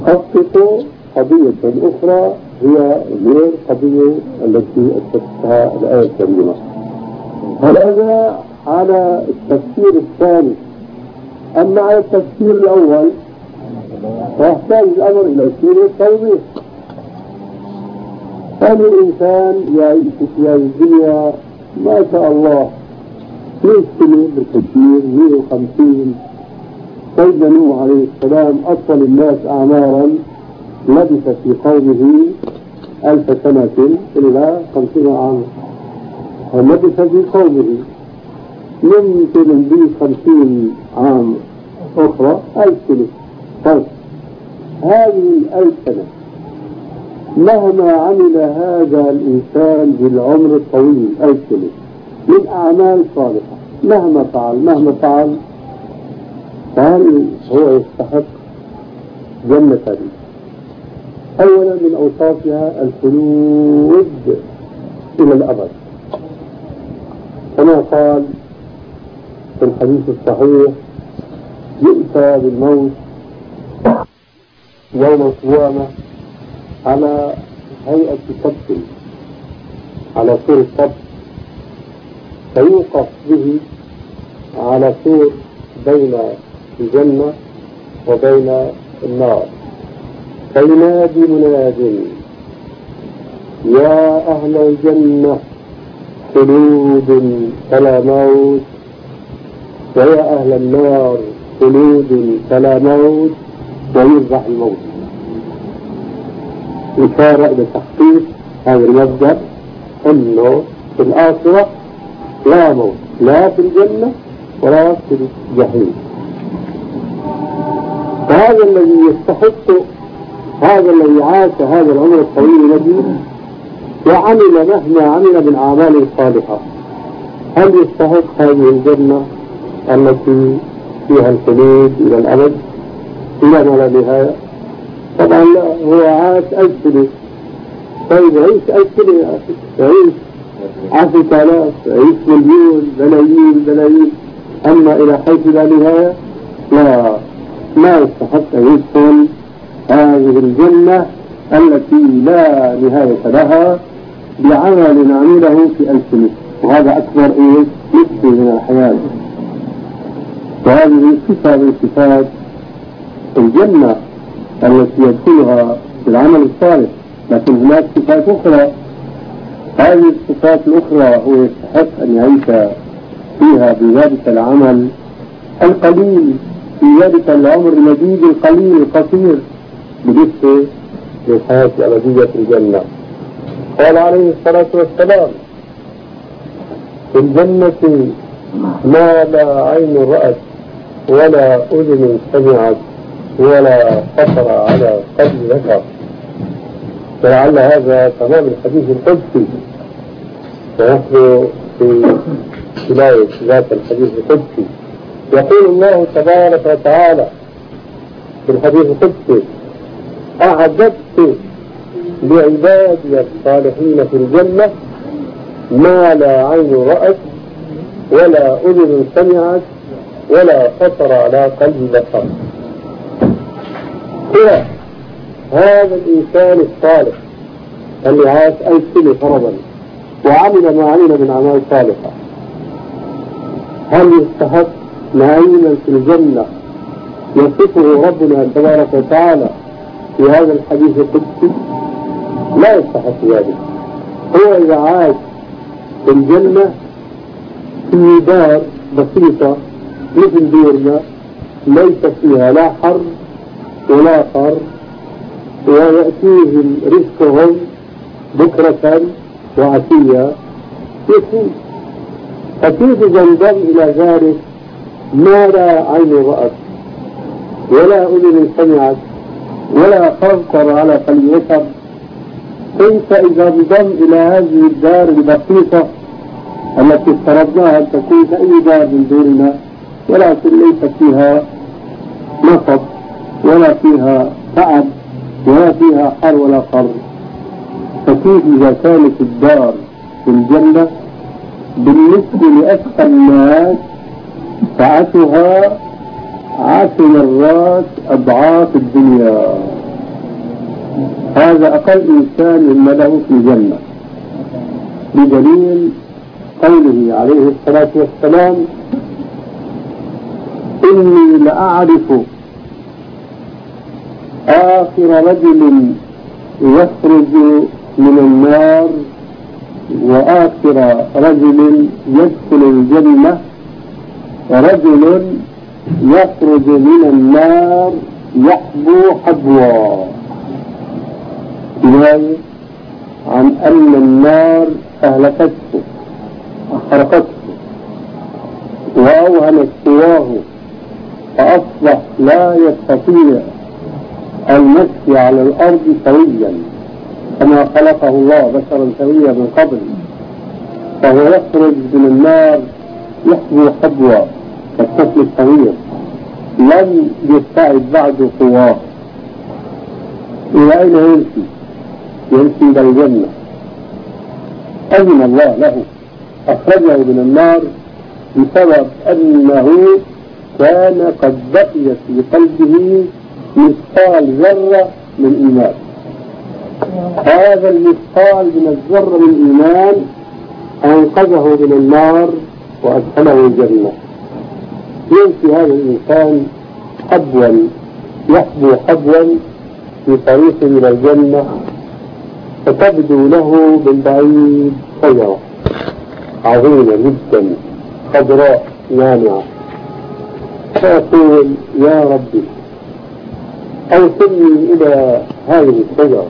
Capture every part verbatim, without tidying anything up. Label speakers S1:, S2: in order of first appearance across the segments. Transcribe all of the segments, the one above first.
S1: حقق قضية أخرى هي غير قضية التي أثبتها الآية الكريمة. هذا على التفسير الثاني. أما على التفسير الأول فيحتاج الأمر إلى شيء توضيح. هذا الإنسان يعيش في هذه الدنيا ما شاء الله مئة سنة بالكثير، مئة وخمسين. سيدنا نوح عليه السلام أطول الناس أعمارا لبث في قومه ألف سنة إلا خمسين عاما، ولبث في قومه يمكن نضيف خمسين عام أخرى ألف سنة. طيب هذه الألف سنة مهما عمل هذا الإنسان بالعمر الطويل ألف سنة من أعمال صالحة، مهما فعل مهما فعل فهل هو يستحق جنة هذه؟ أولا من أوصافها الخلود إلى الأبد، كما قال في الحديث الصحيح: يؤتى بالموت يوم القيامة على هيئة كبش، على سور الكبش، فيوقف به على سور بين الجنة وبين النار، فينادي مناد: يا أهل الجنة خلود فلا موت، ويا أهل النار خلود فلا موت، ويرجع الموت. إشارة إلى تحقيق هذا المبدأ أنه في الآخرة لا موت، لا في الجنة ولا في الجحيم. فهذا الذي يستحق، هذا الذي عاش هذا العمر الطويل الذي وعمل مهما عمل من أعمال صالحة، هل يستحق هذه الجنة التي فيها الخلود إلى الأبد إلى ما لا نهاية؟ طبعا لا. هو عاش ألف سنة. طيب عيش ألف سنة يا أخي، عيش عشرة آلاف، عيش مليون، بلايين بلايين، أما إلى حيث لا نهاية لا، ما يستحق أن يدخل هذه الجنة التي لا نهاية لها بعمل عمله في ألف سنة، وهذا أكبر إيه نسبة من الحياة. وهذه صفة من صفات الجنة التي يدخلها بالعمل الصالح. لكن هناك صفات أخرى، هذه الصفات الأخرى هو يستحق أن يعيش فيها بذلك العمل القليل، في ذلك العمر المديد القليل القصير بالنسبة للحياة الأبدية في الجنة. قال عليه الصلاة والسلام: في الجنة ما لا عين رأت ولا أذن سمعت ولا خطر على قلب بشر. فلعل هذا تمام الحديث القدسي، ونحن في بداية ذات الحديث القدسي. يقول الله تبارك وتعالى في الحديث القدسي: أعددت لعبادي الصالحين في الجنة ما لا عين رأت ولا أذن سمعت ولا خطر على قلب بشر. هو هذا الإنسان الصالح اللي عاش ألف سنة فرضا وعمل ما عمل من أعمال صالحة، هل يستحق نعيما في الجنة يصفه ربنا تبارك وتعالى في هذا الحديث القدسي؟ لا يستحق ذلك. هو إذا عاش في الجنة في دار بسيطة مثل دورنا ليس فيها لا حر ولا قر، ويأتيهم رزقهم بكرة وعشية، يكون أكيد ينضم إلى ذلك ما لا عين رأت ولا أذن سمعت ولا خطر على قلب بشر. كيف إذا انضم إلى هذه الدار البسيطة التي افترضناها أن تكون أي دار من دورنا، ولكن ليس فيها نصب ولا فيها تعب ولا فيها حر ولا قر، فكيف إذا كانت الدار في الجنة بالنسبة لأتقى الناس سعتها عشر مرات أضعاف الدنيا؟ هذا أقل إنسان مما له في الجنة، بدليل قوله عليه الصلاة والسلام: إني لأعرف آخر رجل يخرج من النار وآخر رجل يدخل الجنة رجل يخرج من النار يحبو حبوا، كناية عن أن النار أهلكته أحرقته وأوهنت سواه فأصبح لا يستطيع المشي على الأرض سويا كما خلقه الله بشرا سويا من قبل، فهو يخرج من النار يحبو حبوا كالطفل الصغير لم يستعد بعد قواه. إلى أين يمشي؟ يمشي إلى الجنة. أذن الله له، أخرجه من النار بسبب أنه كان قد بقي في قلبه مثقال ذرة من إيمان. هذا المثقال من الذرة من الإيمان أنقذه من النار وأدخله الجنة. يمشي هذا الإنسان حبوا يحبو حبوا في طريق إلى الجنة، فتبدو له من بعيد شجرة عظيمة جدا خضراء ناعمة، فيقول: يا ربي أوصلني إلى هذه الشجرة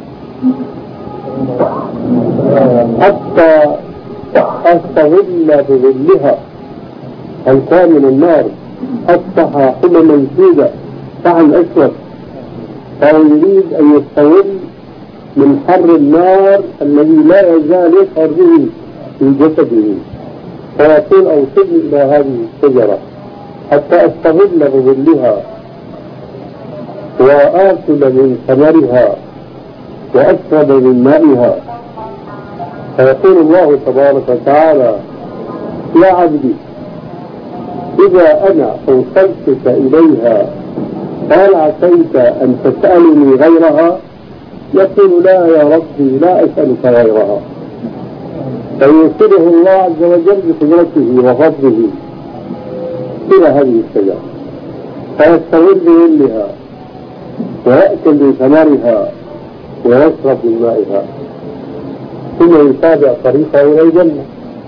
S1: حتى أستظل بظلها. هل كان من النار أصبح حمما سودة طعم أسود، فهو يريد أن يستظل من حر النار الذي لا يزال يشعر به في جسده، فيقول: أوصلني إلى هذه الشجرة حتى أستظل بظلها وآكل من ثمرها وأشرب من مائها. فيقول الله تبارك وتعالى: يا عبدي إذا أنا أوصلتك إليها هل عسيت أن تسألني غيرها؟ يقول: لا يا ربي لا أسألك غيرها. فيوصله الله عز وجل بقدرته وفضله إلى هذه الشجرة، فيستظل بظلها ويأكل من ثمرها ويشرب من مائها، ثم يتابع طريقه إلى الجنة.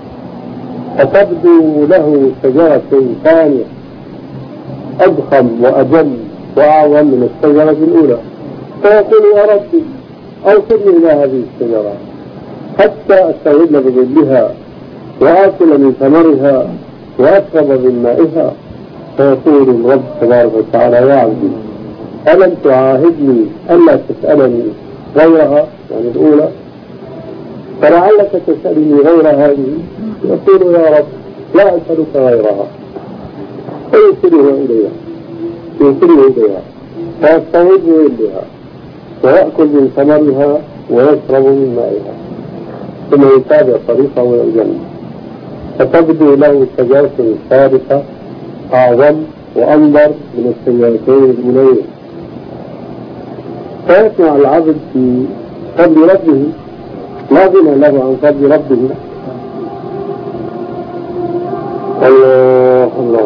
S1: فتبدو له شجرة ثانية أضخم وأجل وأعظم من الشجرة الأولى، فيقول: يا ربي أوصلني إلى هذه الشجرة حتى أستظل بظلها وآكل من ثمرها وأشرب من مائها. فيقول الرب تبارك وتعالى: يا عبدي ألم تعاهدني ألا تسألني غيرها، يعني الأولى، فلعلك تسألني غير هذه. يقول: يا رب لا أسألك غيرها. فيوصله إليها يوصله إليها فيستظل بها ويأكل من ثمرها ويشرب من مائها، ثم يتابع طريقه إلى الجنة. فتبدو له شجرة ثالثة أعظم وأنظر من الشجرتين الأولين، فيسمع العبد في فضل ربه، لا غنى له عن فضل ربه. الله الله.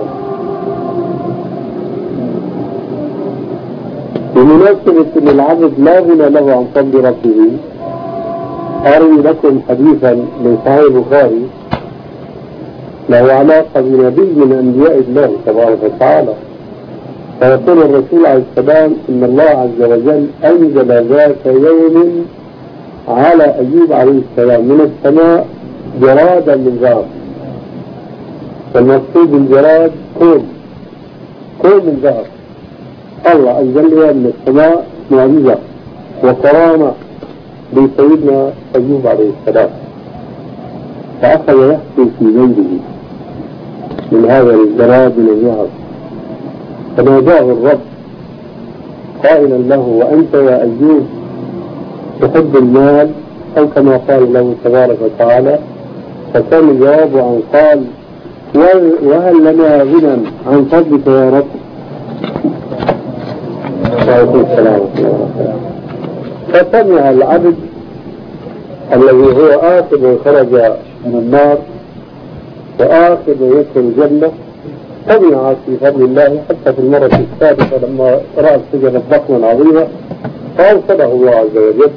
S1: بمناسبة أن العبد لا غنى له عن فضل ربه، أروي لكم حديثا من صحيح البخاري له علاقة بنبي من أنبياء الله تبارك وتعالى. فيقول الرسول عليه السلام: إن الله عز وجل أنزل ذات يوم على أيوب عليه السلام من السماء جرادا من ذهب. فالمقصود بالجراد كوم كوم من ذهب. الله أنزل له من السماء معجزة وكرامة لسيدنا أيوب عليه السلام، فأخذ يحكي في جيبه من هذا الجراد من الذهب، فناداه الرب قائلا له: وأنت يا أيوب تحب المال؟ أو كما قال له تبارك وتعالى. فكان الجواب أن قال: وهل لنا غنى عن فضلك يا رب؟ وعليكم السلام ورحمة الله وبركاته. فسمع العبد الذي هو آخذ خرج من النار وآخذ يدخل الجنة، سمع في فضل الله حتى في المرة السادسة لما رأى السجن ضخما عظيما فأرسله الله عز وجل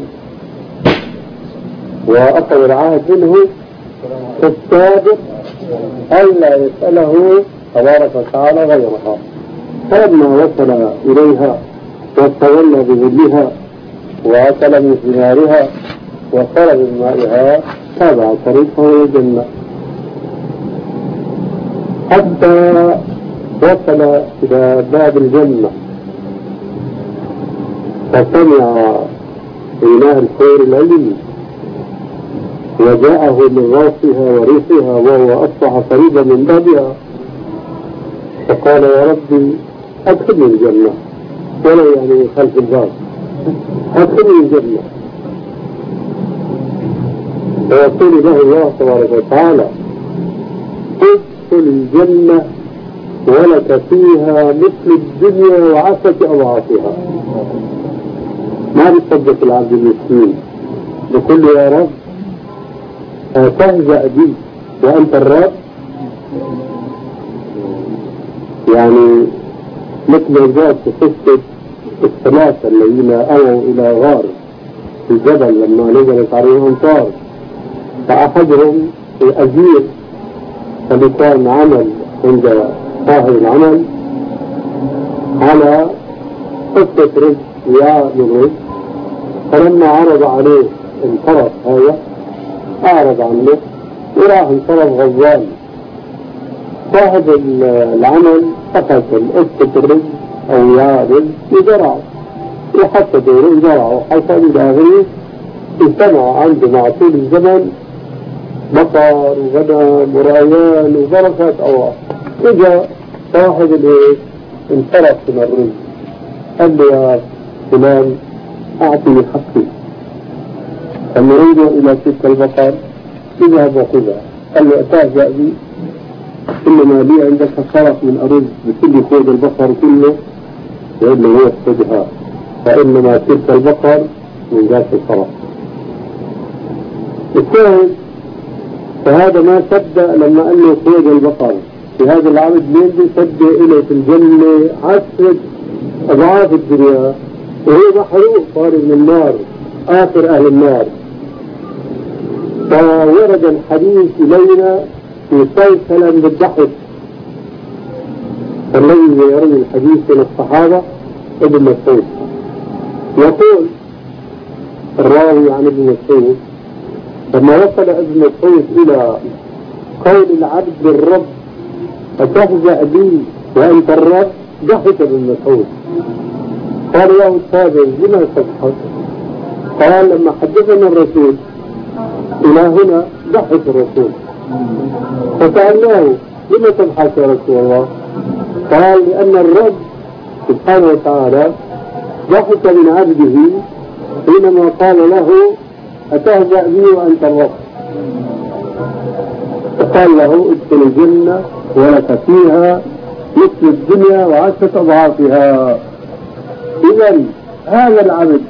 S1: وأخذ العهد منه في السابق ألا يسأله تبارك وتعالى غيرها. فلما وصل إليها واستظل بظلها وأكل من ثمارها وشرب من مائها تابع طريقه إلى الجنة حتى وصل إلى باب الجنة فسمع إله الخير العليم وجاءه من غاصها وريحها وهو أصبح قريبا من بابها فقال يا ربي أدخلني الجنة، ولا يعني خلف الباب، أدخلني الجنة. ويقول له الله تبارك وتعالى ادخل الجنة ولك فيها مثل الدنيا وعشرة أضعافها. ما بيصدق العبد المسكين، بيقول له يا رب تهزأ بي وأنت الرب؟ يعني مثل ذات قصة الثلاثة الذين أووا إلى غار في الجبل لما نزلت عليهم أمطار، فأحدهم الأجير الذي كان عمل عند صاحب العمل على قصة رزق وعاء من رزق، فلما عرض عليه انصرف هذا أعرض عنه وراح انصرف غضبان. صاحب العمل أخذ قصة الرزق أو وعاء رزق وزرعه وحتى دوره وزرعه وحتى إلى آخره. اجتمع عنده مع طول الزمن بقر وغنم ورعيان وبركات أوراق. إجا صاحب الإيه انصرف من الرزق قال له يا فلان أعطني حقي، لما رجع إلى تلك البقر اذهب وخذها. قال له أتهزأ بي؟ إنما لي عندك صرف من أرز بكل خذ البقر كله وإلا هو خذها، فإنما تلك البقر من ذات الصرف. الثالث فهذا ما صدق لما قال له خذ البقر. في هذا العبد مين بيصدق إليه في الجنة عشرة أضعاف الدنيا وهو محروق صار من النار آخر أهل النار. فورد الحديث إلينا في سلسلة بالضحك الذي يروي الحديث من الصحابة ابن مسعود يقول الراوي عن ابن مسعود لما وصل ابن مسعود إلى قول العبد للرب أتهزأ بي وأنت الرب، ضحك ابن مسعود. قال له التابع لما تضحك؟ قال لما حدثنا الرسول إلى هنا ضحك الرسول. فسألناه لما تضحك يا رسول الله؟ قال لأن الرب سبحانه وتعالى ضحك من عبده حينما قال له أتهزأ بي وأنت الرب، فقال له ادخل الجنة ولك فيها مثل الدنيا وعشرة أضعافها. إذن هذا العبد